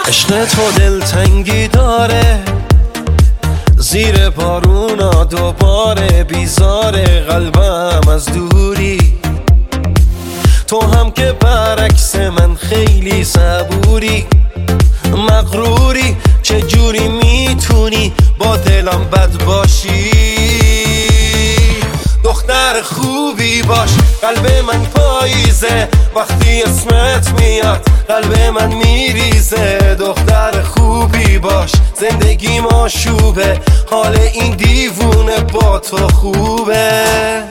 عشق تو دلتنگی داره، زیر بارونا دوباره بیزاره قلبم از دوری. تو هم که برعکس من خیلی صبوری، مغروری، چجوری میتونی با دلم بد باشی؟ دختر خوبی باش، قلب من پاییزه، وقتی اسمت میاد قلب من میریزه. دختر خوبی باش، زندگی آشوبه، حال این دیوونه با تو خوبه.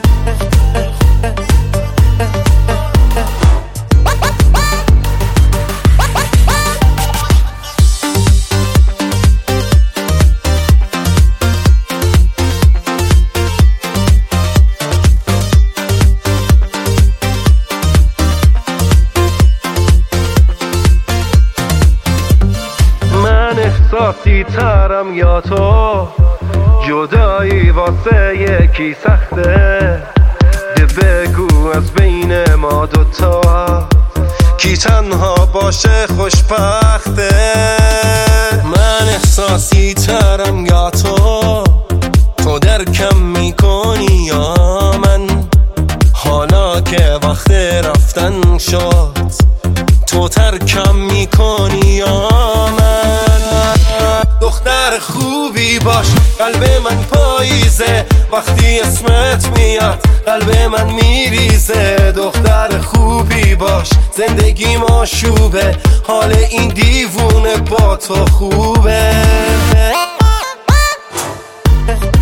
احساسی ترم یا تو، جدایی واسه یکی سخته. ده بگو از بین ما دوتا کی تنها باشه خوشبخته. من احساسی ترم یا تو درکم میکنی یا من؟ حالا که وقت رفتن شد تو ترکم میکنی یا من؟ دختر خوبی باش، قلب من پاییزه، وقتی اسمت میاد قلب من میریزه. دختر خوبی باش، زندگی آشوبه، حال این دیوونه با تو خوبه.